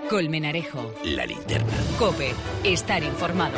Colmenarejo. La Linterna. COPE. Estar informado.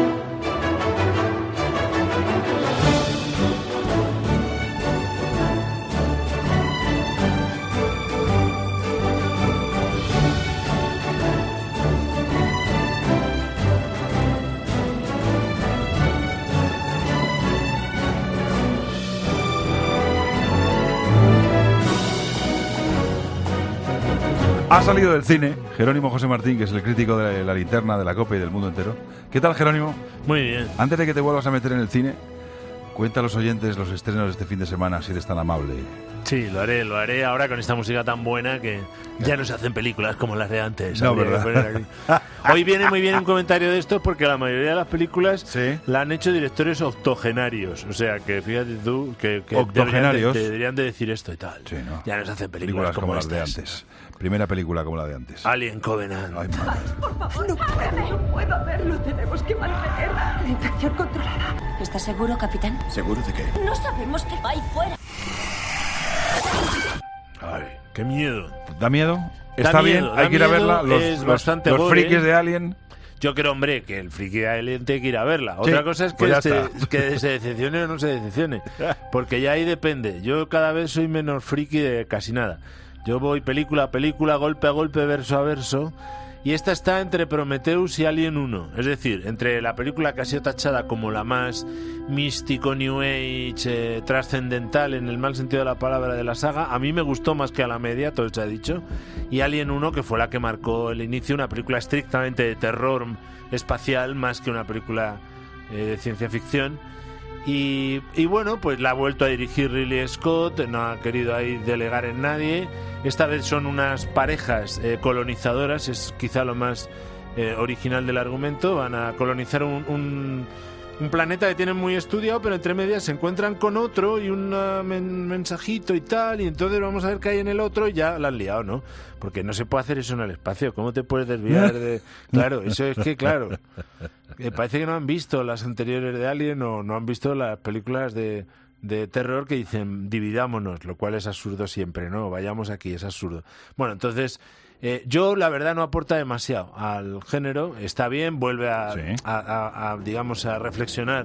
Ha salido del cine Jerónimo José Martín, que es el crítico de La Linterna, de la COPE y del mundo entero. ¿Qué tal, Jerónimo? Muy bien. Antes de que te vuelvas a meter en el cine, cuenta a los oyentes los estrenos de este fin de semana, si eres tan amable. Sí, lo haré ahora con esta música tan buena que ya no se hacen películas como las de antes. No, ¿verdad? Hoy viene muy bien un comentario de esto porque la mayoría de las películas ¿Sí? la han hecho directores octogenarios. O sea, que fíjate tú que ¿Octogenarios? deberían de decir esto y tal. Sí, ¿no? Ya no se hacen películas como las de estas. antes. Primera película como la de antes. Alien Covenant. Ay, madre. Por favor, no puedo hacerlo. Tenemos que mantener la infección controlada. ¿Estás seguro, capitán? ¿Seguro de qué? No sabemos qué va ahí fuera. Ay, qué miedo. ¿Da miedo? Da Está miedo, bien, da hay que ir a miedo, verla. es bastante los gore. frikis de Alien. Yo creo, hombre, que el friki de Alien tiene que ir a verla. Sí, Otra cosa es que, pues ya está. que se decepcione o no se decepcione. Porque ya ahí depende. Yo cada vez soy menos friki de casi nada. Yo voy película a película, golpe a golpe, verso a verso. Y esta está entre Prometheus y Alien 1. Es decir, entre la película que ha sido tachada como la más místico, New Age, trascendental en el mal sentido de la palabra de la saga. A mí me gustó más que a la media, todo se ha dicho. Y Alien 1, que fue la que marcó el inicio, una película estrictamente de terror espacial más que una película de ciencia ficción. Y bueno, pues la ha vuelto a dirigir Ridley Scott, no ha querido ahí delegar en nadie. Esta vez son unas parejas colonizadoras, es quizá lo más original del argumento. Van a colonizar un planeta que tienen muy estudiado, pero entre medias se encuentran con otro y un mensajito y tal, y entonces vamos a ver qué hay en el otro y ya la han liado, ¿no? Porque no se puede hacer eso en el espacio. ¿Cómo te puedes desviar de...? Claro, eso es que, claro, parece que no han visto las anteriores de Alien o no han visto las películas de terror que dicen dividámonos, lo cual es absurdo siempre, ¿no? Vayamos aquí, es absurdo. Bueno, entonces... yo, la verdad, no aporta demasiado al género. Está bien, vuelve digamos, a reflexionar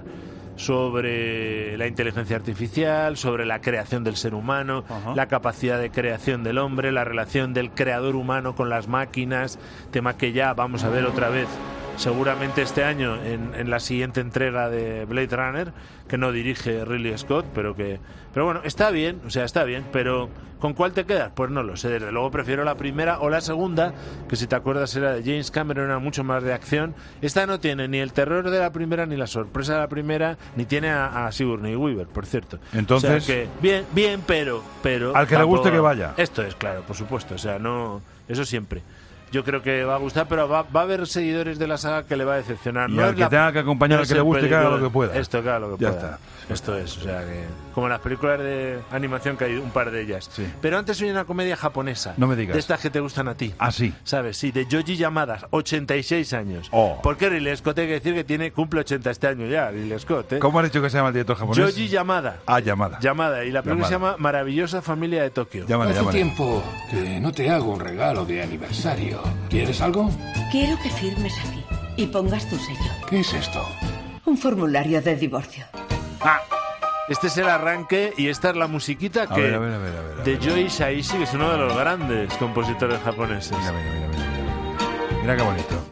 sobre la inteligencia artificial, sobre la creación del ser humano, la capacidad de creación del hombre, la relación del creador humano con las máquinas, tema que ya vamos a ver otra vez seguramente este año en la siguiente entrega de Blade Runner, que no dirige Ridley Scott, pero bueno, está bien, o sea, está bien, pero ¿con cuál te quedas? Pues no lo sé, desde luego prefiero la primera o la segunda, que si te acuerdas era de James Cameron, era mucho más de acción. Esta no tiene ni el terror de la primera, ni la sorpresa de la primera, ni tiene a Sigourney Weaver, por cierto. Entonces, o sea que bien, pero al que le guste que vaya. Esto es, claro, por supuesto, o sea, no, eso siempre. Yo creo que va a gustar, pero va a haber seguidores de la saga que le va a decepcionar. Y al que tenga que acompañar al que le guste, que haga lo que pueda. Esto, que haga lo que ya pueda. Está. Esto es, o sea, que como las películas de animación, que hay un par de ellas. Sí. Pero antes hay una comedia japonesa. No me digas. De estas que te gustan a ti. Ah, sí. ¿Sabes? Sí, de Yoji Yamada, 86 años. Oh. Porque Ridley Scott, hay que decir que cumple 80 este año ya, Ridley Scott, ¿eh? ¿Cómo has dicho que se llama el director japonés? Yoji Yamada. Ah, Yamada. Y la película se llama Maravillosa Familia de Tokio. Hace tiempo que no te hago un regalo de aniversario. ¿Quieres algo? Quiero que firmes aquí y pongas tu sello. ¿Qué es esto? Un formulario de divorcio. Este es el arranque y esta es la musiquita que A ver. de Joe Hisaishi, que es uno de los grandes compositores japoneses. Mira qué bonito.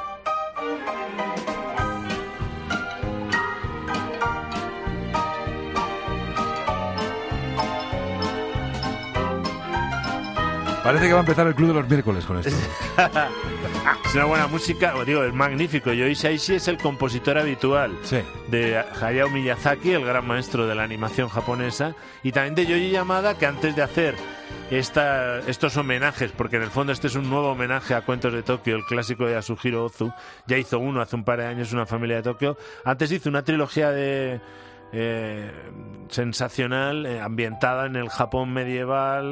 Parece que va a empezar el Club de los Miércoles con esto. Es una buena música, os digo, es magnífico. Yoji Hisaishi es el compositor habitual de Hayao Miyazaki, el gran maestro de la animación japonesa, y también de Yoji Yamada, que antes de hacer estos homenajes, porque en el fondo este es un nuevo homenaje a Cuentos de Tokio, el clásico de Yasuhiro Ozu, ya hizo uno hace un par de años, Una familia de Tokio, antes hizo una trilogía sensacional, ambientada en el Japón medieval,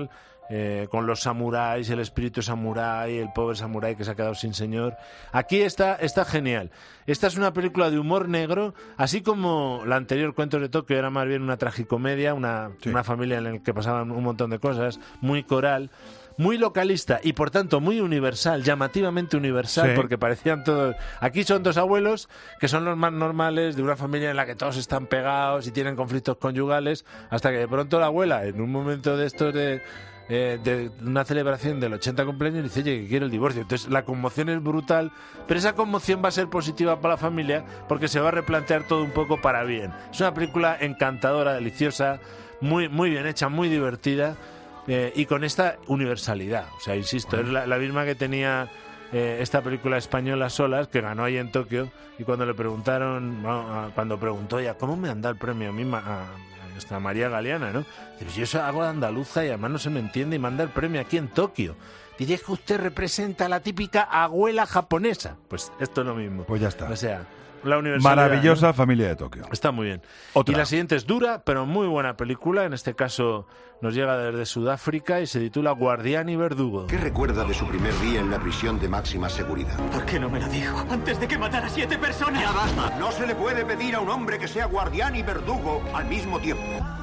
con los samuráis, el espíritu samurái, el pobre samurái que se ha quedado sin señor. Aquí está genial. Esta es una película de humor negro, así como la anterior, Cuentos de Tokio, era más bien una tragicomedia, una familia en la que pasaban un montón de cosas, muy coral, muy localista y por tanto muy universal, llamativamente universal, porque parecían todos... Aquí son dos abuelos que son los más normales de una familia en la que todos están pegados y tienen conflictos conyugales, hasta que de pronto la abuela, en un momento de estos de una celebración del 80 cumpleaños, dice, oye, que quiero el divorcio. Entonces la conmoción es brutal, pero esa conmoción va a ser positiva para la familia porque se va a replantear todo un poco para bien. Es una película encantadora, deliciosa, muy, muy bien hecha, muy divertida, y con esta universalidad. O sea, insisto, es la misma que tenía esta película española Solas, que ganó ahí en Tokio, y cuando le preguntaron, cuando preguntó ya, ¿cómo me han dado el premio a mí, a María Galeana, ¿no? Dice, yo hago de andaluza y además no se me entiende y manda el premio aquí en Tokio. Dice que usted representa a la típica abuela japonesa. Pues esto es lo mismo. Pues ya está. O sea, la universalidad, maravillosa, ¿no? Familia de Tokio. Está muy bien. Otra. Y la siguiente es dura, pero muy buena película. En este caso nos llega desde Sudáfrica y se titula Guardián y Verdugo. ¿Qué recuerda de su primer día en la prisión de máxima seguridad? ¿Por qué no me lo dijo antes de que matara a 7 personas? ¡Ya basta! No se le puede pedir a un hombre que sea guardián y verdugo al mismo tiempo.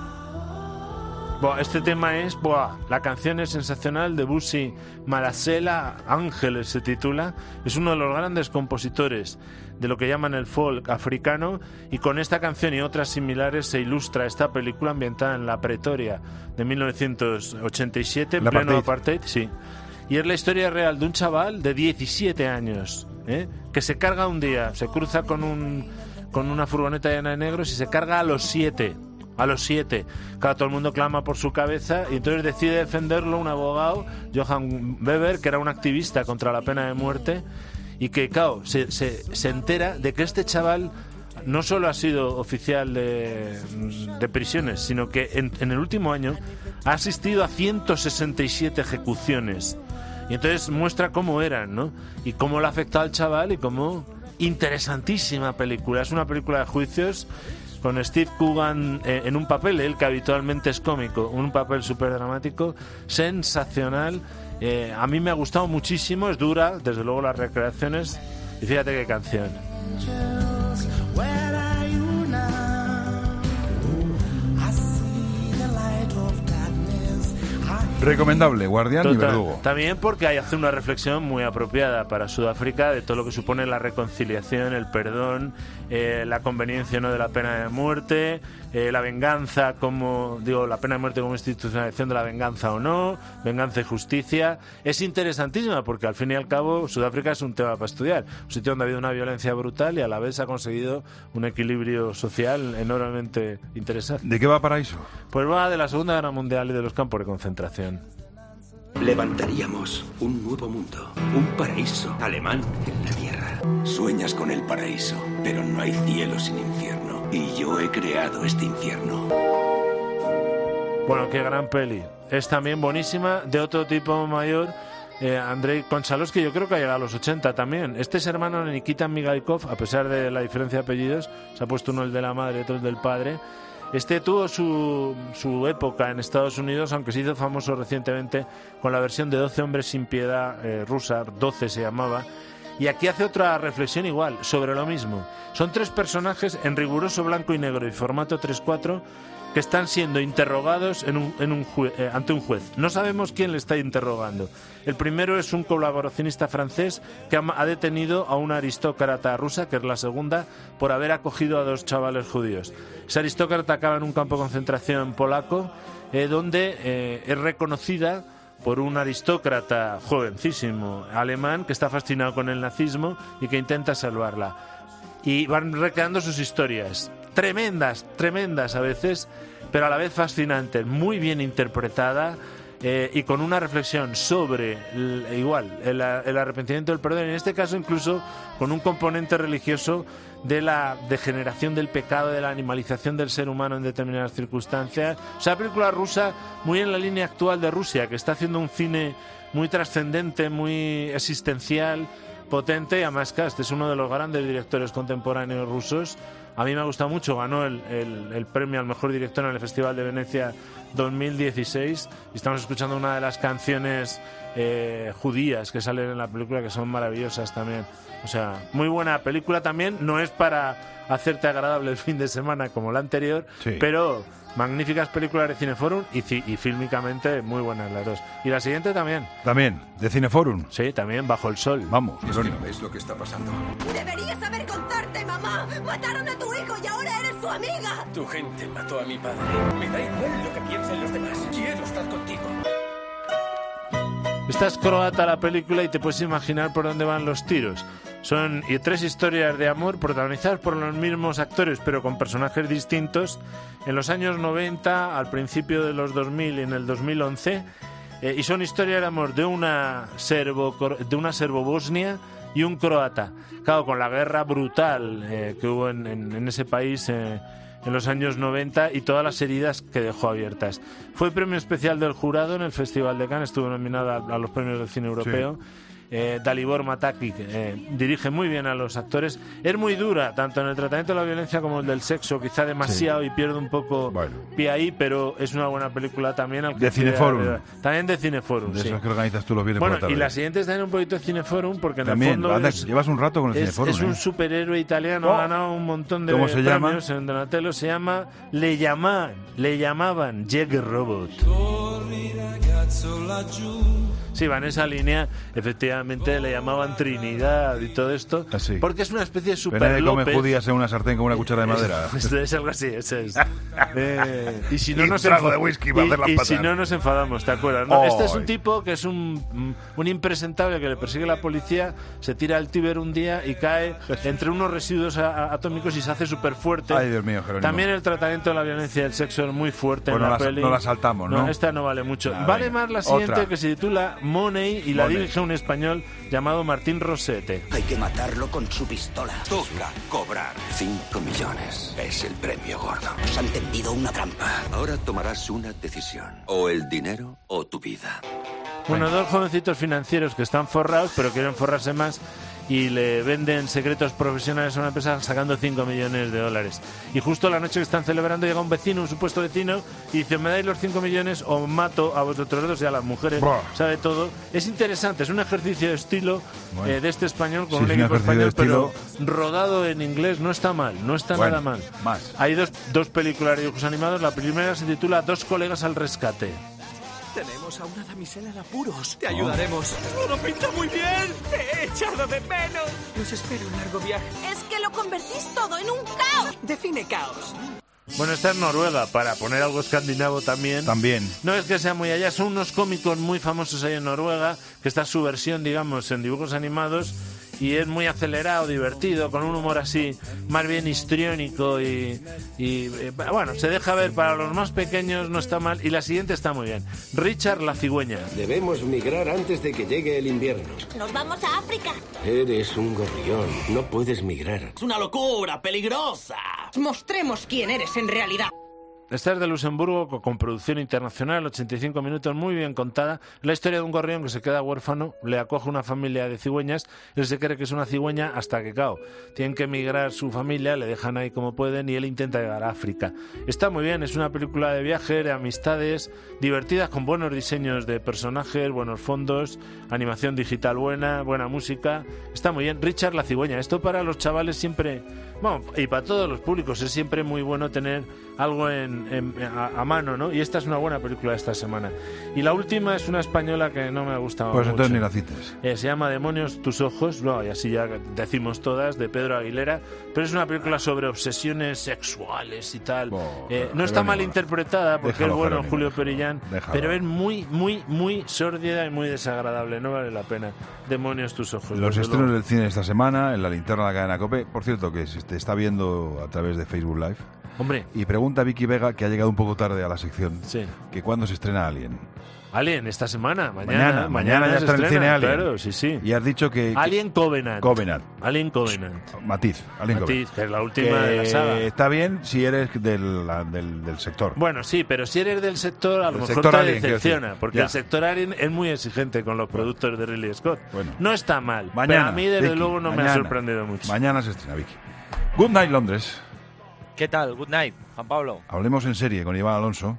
Este tema es... la canción es sensacional, de Bussi Marasela, Ángeles se titula. Es uno de los grandes compositores de lo que llaman el folk africano, y con esta canción y otras similares se ilustra esta película ambientada en la Pretoria de 1987, en pleno apartheid. Sí. Y es la historia real de un chaval de 17 años, que se carga un día, se cruza con una furgoneta llena de negros y se carga a los 7. A los 7. Claro, todo el mundo clama por su cabeza y entonces decide defenderlo un abogado, Johan Weber, que era un activista contra la pena de muerte, y que, claro, se entera de que este chaval no solo ha sido oficial de prisiones, sino que en el último año ha asistido a 167 ejecuciones. Y entonces muestra cómo eran, ¿no? Y cómo le ha afectado al chaval y cómo... Interesantísima película. Es una película de juicios con Steve Coogan en un papel, él que habitualmente es cómico, un papel súper dramático, sensacional. A mí me ha gustado muchísimo, es dura, desde luego las recreaciones, y fíjate qué canción. Recomendable, Guardián y Verdugo. También porque hace una reflexión muy apropiada para Sudáfrica de todo lo que supone la reconciliación, el perdón, la conveniencia no de la pena de muerte, la venganza la pena de muerte como institucionalización de la venganza o no, venganza y justicia. Es interesantísima porque al fin y al cabo Sudáfrica es un tema para estudiar, un sitio donde ha habido una violencia brutal y a la vez ha conseguido un equilibrio social enormemente interesante. ¿De qué va Paraíso? Pues va de la Segunda Guerra Mundial y de los campos de concentración. Levantaríamos un nuevo mundo, un paraíso alemán en la tierra. Sueñas con el paraíso, pero no hay cielo sin infierno. Y yo he creado este infierno. Bueno, qué gran peli. Es también buenísima, de otro tipo mayor. Andrei Konchalovsky, yo creo que ha llegado a los 80 también. Este es hermano de Nikita Migalkov, a pesar de la diferencia de apellidos. Se ha puesto uno el de la madre y otro el del padre. Este tuvo su época en Estados Unidos, aunque se hizo famoso recientemente con la versión de 12 hombres sin piedad rusa, 12 se llamaba. Y aquí hace otra reflexión igual, sobre lo mismo. Son 3 personajes en riguroso blanco y negro y formato 3:4 que están siendo interrogados ante un juez. No sabemos quién le está interrogando. El primero es un colaboracionista francés que ha detenido a una aristócrata rusa, que es la segunda, por haber acogido a 2 chavales judíos. Esa aristócrata acaba en un campo de concentración polaco, donde es reconocida por un aristócrata jovencísimo alemán que está fascinado con el nazismo y que intenta salvarla. Y van recreando sus historias. Tremendas a veces, pero a la vez fascinantes, muy bien interpretada, y con una reflexión sobre el arrepentimiento del perdón, en este caso incluso con un componente religioso de la degeneración del pecado, de la animalización del ser humano en determinadas circunstancias. O sea, película rusa muy en la línea actual de Rusia, que está haciendo un cine muy trascendente, muy existencial, potente, y además este es uno de los grandes directores contemporáneos rusos, A mí me ha gustado mucho, ganó el premio al mejor director en el Festival de Venecia 2016 y estamos escuchando una de las canciones judías que salen en la película, que son maravillosas también. O sea, muy buena película también. No es para hacerte agradable el fin de semana como la anterior, sí, pero magníficas películas de Cineforum y fílmicamente muy buenas las dos. Y la siguiente también. También, de Cineforum. Sí, también, Bajo el Sol. Vamos, Es que no ves lo que está pasando. Deberías avergonzarte, mamá. Mataron a tu hijo y ahora eres su amiga. Tu gente mató a mi padre. Me da igual lo que piensen los demás. Quiero estar contigo. Esta es croata la película y te puedes imaginar por dónde van los tiros. Son 3 historias de amor protagonizadas por los mismos actores, pero con personajes distintos, en los años 90, al principio de los 2000 y en el 2011, y son historias de amor de una serbo-bosnia y un croata. Claro, con la guerra brutal que hubo en ese país en los años 90 y todas las heridas que dejó abiertas. Fue premio especial del jurado en el Festival de Cannes, estuvo nominada a los premios del cine europeo. Sí. Dalibor Mataki dirige muy bien a los actores. Es muy dura, tanto en el tratamiento de la violencia como el del sexo, quizá demasiado, sí, y pierde un poco pie ahí, pero es una buena película también. De Cineforum. También de Cineforum, de sí. esas que organizas tú los viernes por la tarde. Y la siguiente es también un poquito de Cineforum, porque también, en el fondo llevas un rato con el Cineforum. Es un superhéroe italiano, ha ganado un montón de premios en Donatello. Se llama Le llamaban Jäger Robot. Sí, va en esa línea. Efectivamente le llamaban Trinidad y todo esto, porque es una especie de Super López. López. Come judías en una sartén con una cuchara de madera. Es algo así, eso es. Y si no, y nos trago de whisky para hacer las patas. Si no nos enfadamos, ¿te acuerdas? ¿No? Este es un tipo que es un impresentable que le persigue la policía, se tira al Tíber un día y cae entre unos residuos atómicos y se hace súper fuerte. Ay, Dios mío, Jerónimo. También el tratamiento de la violencia del sexo es muy fuerte en la peli. No la saltamos, ¿no? Esta no vale mucho. Vale más la siguiente, otra, que se titula Money y la dirige un español llamado Martín Rosete. Hay que matarlo con su pistola. Toca cobrar 5 millones. Es el premio gordo. Nos han tendido una trampa. Ahora tomarás una decisión. O el dinero o tu vida. Bueno, 2 jovencitos financieros que están forrados, pero quieren forrarse más y le venden secretos profesionales a una empresa sacando $5 millones. Y justo la noche que están celebrando llega un vecino, un supuesto vecino, y dice: me dais los 5 millones o mato a vosotros dos y a las mujeres. Sabe todo. Es interesante, es un ejercicio de estilo de este español con un equipo español, pero rodado en inglés. No está mal, no está nada mal. Hay dos películas de dibujos animados. La primera se titula 2 colegas al rescate. Tenemos a una damisela en apuros. Te ayudaremos. ¡Todo pinta muy bien! ¡Te he echado de menos! Nos espera un largo viaje. Es que lo convertís todo en un caos. Define caos. Bueno, esta es Noruega, para poner algo escandinavo también. No es que sea muy allá, son unos cómicos muy famosos ahí en Noruega, que está su versión, digamos, en dibujos animados, y es muy acelerado, divertido, con un humor así, más bien histriónico y bueno, se deja ver. Para los más pequeños no está mal, y la siguiente está muy bien. Richard la cigüeña. Debemos migrar antes de que llegue el invierno. Nos vamos a África. Eres un gorrión, no puedes migrar. Es una locura, peligrosa. Mostremos quién eres en realidad. Esta es de Luxemburgo, con producción internacional, 85 minutos, muy bien contada. La historia de un gorrión que se queda huérfano, le acoge una familia de cigüeñas, él se cree que es una cigüeña hasta que, claro, tienen que emigrar su familia, le dejan ahí como pueden y él intenta llegar a África. Está muy bien, es una película de viaje, de amistades, divertidas, con buenos diseños de personajes, buenos fondos, animación digital buena, buena música. Está muy bien. Richard la cigüeña, esto para los chavales siempre, bueno, y para todos los públicos, es siempre muy bueno tener algo a mano, ¿no? Y esta es una buena película de esta semana. Y la última es una española que no me ha gustado mucho. Pues entonces ni la cites. Se llama Demonios tus ojos, y así ya decimos todas, de Pedro Aguilera, pero es una película sobre obsesiones sexuales y tal. No está mal interpretada, porque es bueno Julio Perillán, pero es muy, muy, muy sórdida y muy desagradable, no vale la pena. Demonios tus ojos. Los estrenos del cine esta semana, en la linterna de la cadena COPE, por cierto, que se te está viendo a través de Facebook Live. Hombre. Y pregunta a Vicky Vega, que ha llegado un poco tarde a la sección, que cuándo se estrena Alien. Alien, esta semana, mañana ya está en el cine Alien. Claro, sí. Y has dicho que... Alien Covenant. Alien Covenant. Matiz, que es la última de la saga. Está bien si eres del sector. Bueno, sí, pero si eres del sector, a lo mejor te decepciona, porque el sector Alien es muy exigente con los productos de Ridley Scott. No está mal, pero a mí desde luego no me ha sorprendido mucho. Mañana se estrena, Vicky. Good Night, Londres. ¿Qué tal? Good night, Juan Pablo. Hablemos en serie con Iván Alonso.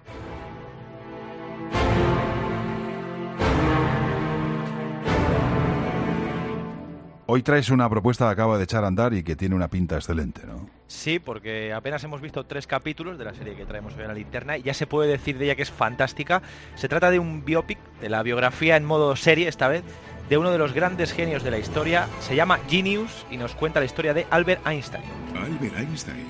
Hoy traes una propuesta que acaba de echar a andar y que tiene una pinta excelente, ¿no? Sí, porque apenas hemos visto 3 capítulos de la serie que traemos hoy en la linterna y ya se puede decir de ella que es fantástica. Se trata de un biopic, de la biografía en modo serie esta vez, de uno de los grandes genios de la historia. Se llama Genius y nos cuenta la historia de Albert Einstein. Albert Einstein.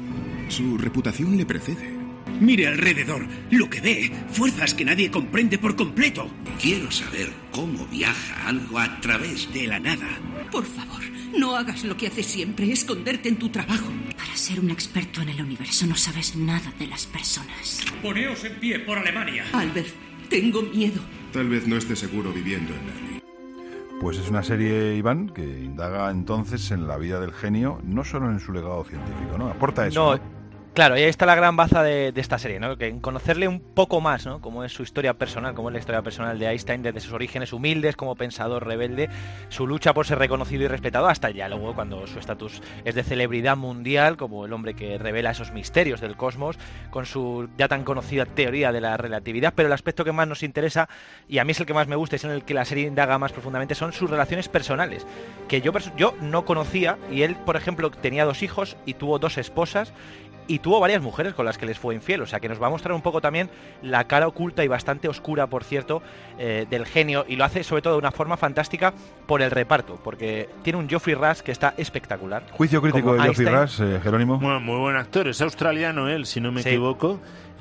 Su reputación le precede. Mire alrededor, lo que ve, fuerzas que nadie comprende por completo. Quiero saber cómo viaja algo a través de la nada. Por favor, no hagas lo que haces siempre, esconderte en tu trabajo. Para ser un experto en el universo no sabes nada de las personas. Poneos en pie por Alemania. Albert, tengo miedo. Tal vez no esté seguro viviendo en Berlín. Pues es una serie, Iván, que indaga entonces en la vida del genio, no solo en su legado científico, ¿no? Aporta eso, ¿no? Claro, y ahí está la gran baza de esta serie, ¿no? Que en conocerle un poco más, ¿no? Cómo es su historia personal, cómo es la historia personal de Einstein, desde sus orígenes humildes como pensador rebelde, su lucha por ser reconocido y respetado, hasta ya luego cuando su estatus es de celebridad mundial, como el hombre que revela esos misterios del cosmos, con su ya tan conocida teoría de la relatividad. Pero el aspecto que más nos interesa, y a mí es el que más me gusta, es en el que la serie indaga más profundamente, son sus relaciones personales, que yo no conocía, y él, por ejemplo, tenía 2 hijos y tuvo 2 esposas, y tuvo varias mujeres con las que les fue infiel, o sea que nos va a mostrar un poco también la cara oculta y bastante oscura, por cierto, del genio, y lo hace sobre todo de una forma fantástica por el reparto, porque tiene un Geoffrey Rush que está espectacular. Juicio crítico de Geoffrey Rush, Jerónimo. Bueno, muy buen actor, es australiano él, si no me equivoco,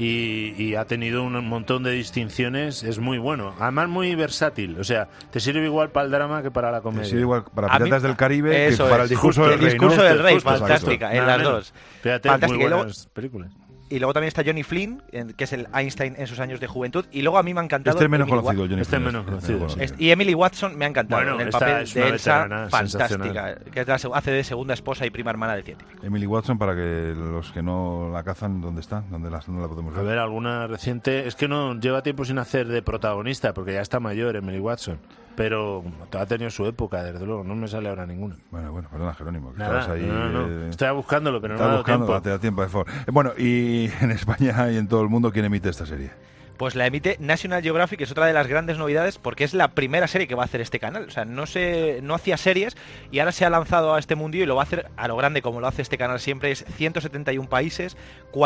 y ha tenido un montón de distinciones, es muy bueno, además muy versátil, o sea, te sirve igual para el drama que para la comedia. Te sirve igual para Piratas del Caribe que para el discurso del rey. El discurso del rey, fantástica, exacto. En las dos. Fíjate, fantástica. Muy buenas películas. Y luego también está Johnny Flynn, que es el Einstein en sus años de juventud. Y luego a mí me ha encantado... Este es menos conocido, Johnny Flynn. Menos conocido. Y Emily Watson me ha encantado. Bueno, en el papel de Elsa, fantástica. Que hace de segunda esposa y prima hermana del científico. Emily Watson, para que los que no la cazan, ¿dónde está? ¿Dónde la podemos ver? A ver, alguna reciente... Es que no lleva tiempo sin hacer de protagonista, porque ya está mayor Emily Watson. Pero ha tenido su época, desde luego. No me sale ahora ninguna. Bueno, perdona, Jerónimo. Que nada, ahí, no. Estaba buscándolo, pero no me ha dado tiempo. Te da tiempo, por favor. Bueno, y en España y en todo el mundo, ¿quién emite esta serie? Pues la emite National Geographic, que es otra de las grandes novedades, porque es la primera serie que va a hacer este canal. O sea, no hacía series y ahora se ha lanzado a este mundillo y lo va a hacer a lo grande, como lo hace este canal siempre. Es 171 países,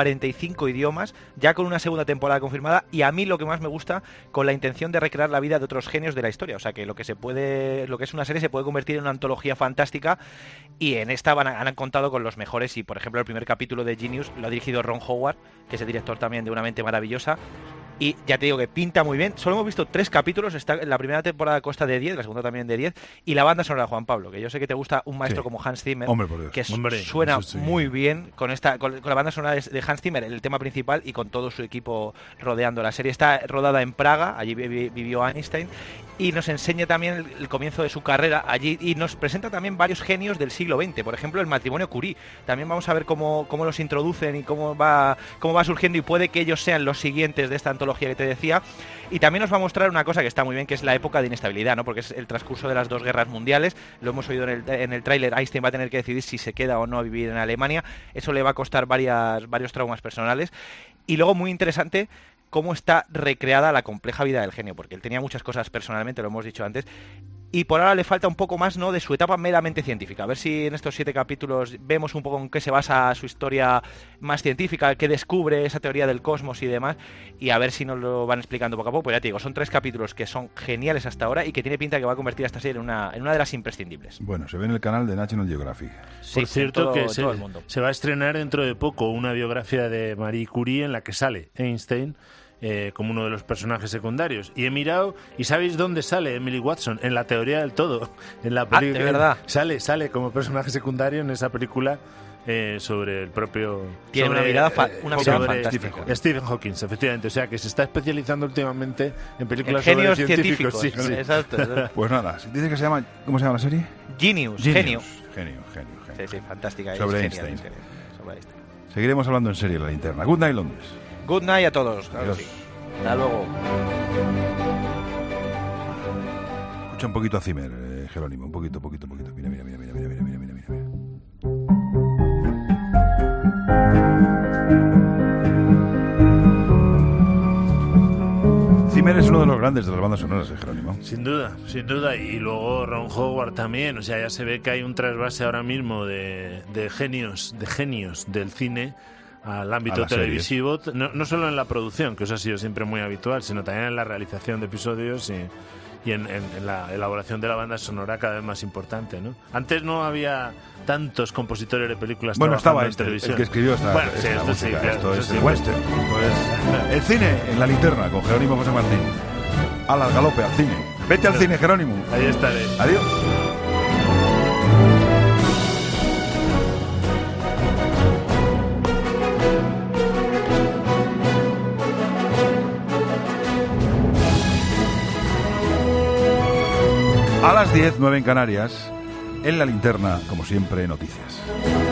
45 idiomas, ya con una segunda temporada confirmada. Y a mí lo que más me gusta, con la intención de recrear la vida de otros genios de la historia. O sea, que lo que es una serie se puede convertir en una antología fantástica. Y en esta han contado con los mejores. Y por ejemplo, el primer capítulo de Genius lo ha dirigido Ron Howard, que es el director también de Una mente maravillosa. Y ya te digo que pinta muy bien. Solo hemos visto 3 capítulos. La primera temporada consta de 10, la segunda también de 10. Y la banda sonora de Juan Pablo, que yo sé que te gusta un maestro como Hans Zimmer, que suena muy bien con la banda sonora de Hans Zimmer, el tema principal, y con todo su equipo rodeando. La serie está rodada en Praga, allí vivió Einstein, y nos enseña también el comienzo de su carrera allí, y nos presenta también varios genios del siglo XX. Por ejemplo, el matrimonio Curie. También vamos a ver cómo los introducen y cómo va surgiendo, y puede que ellos sean los siguientes de esta antología que te decía. Y también nos va a mostrar una cosa que está muy bien, que es la época de inestabilidad, ¿no? Porque es el transcurso de las 2 guerras mundiales. Lo hemos oído en el tráiler. Einstein va a tener que decidir si se queda o no a vivir en Alemania. Eso le va a costar varios traumas personales. Y luego, muy interesante, cómo está recreada la compleja vida del genio, porque él tenía muchas cosas personalmente, lo hemos dicho antes, y por ahora le falta un poco más, ¿no?, de su etapa meramente científica. A ver si en estos 7 capítulos vemos un poco en qué se basa su historia más científica, qué descubre esa teoría del cosmos y demás, y a ver si nos lo van explicando poco a poco. Pues ya te digo, son 3 capítulos que son geniales hasta ahora y que tiene pinta que va a convertir a esta serie en una de las imprescindibles. Bueno, se ve en el canal de National Geographic. Sí, por cierto, que todo el mundo. Se va a estrenar dentro de poco una biografía de Marie Curie en la que sale Einstein como uno de los personajes secundarios. Y he mirado, ¿y sabéis dónde sale Emily Watson? En La teoría del todo. En la película, ¿de verdad? Sale como personaje secundario en esa película sobre el propio... Tiene una mirada fantástica. Stephen Hawking, efectivamente. O sea, que se está especializando últimamente en películas sobre científicos. Sí. Exacto. Pues nada, dice que se llama... ¿Cómo se llama la serie? Genius. Genio. Sí, fantástica. Sobre Einstein. Seguiremos hablando en serie en la linterna. Good night, Londres. Good night a todos. Claro, sí. Hasta luego. Escucha un poquito a Zimmer, Jerónimo. Un poquito. Mira. es uno de los grandes de las bandas sonoras, Jerónimo. Sin duda, sin duda. Y luego Ron Howard también. O sea, ya se ve que hay un trasvase ahora mismo de genios del cine al ámbito televisivo, no solo en la producción, que eso ha sido siempre muy habitual, sino también en la realización de episodios y en la elaboración de la banda sonora cada vez más importante, ¿no? Antes no había tantos compositores de películas trabajando en televisión. El que escribió esta música. Claro, esto es el western. El cine en la linterna con Jerónimo José Martín. Al galope, al cine. Vete al cine, Jerónimo. Ahí estaré. Adiós. A las 10, 9 en Canarias, en la linterna, como siempre, noticias.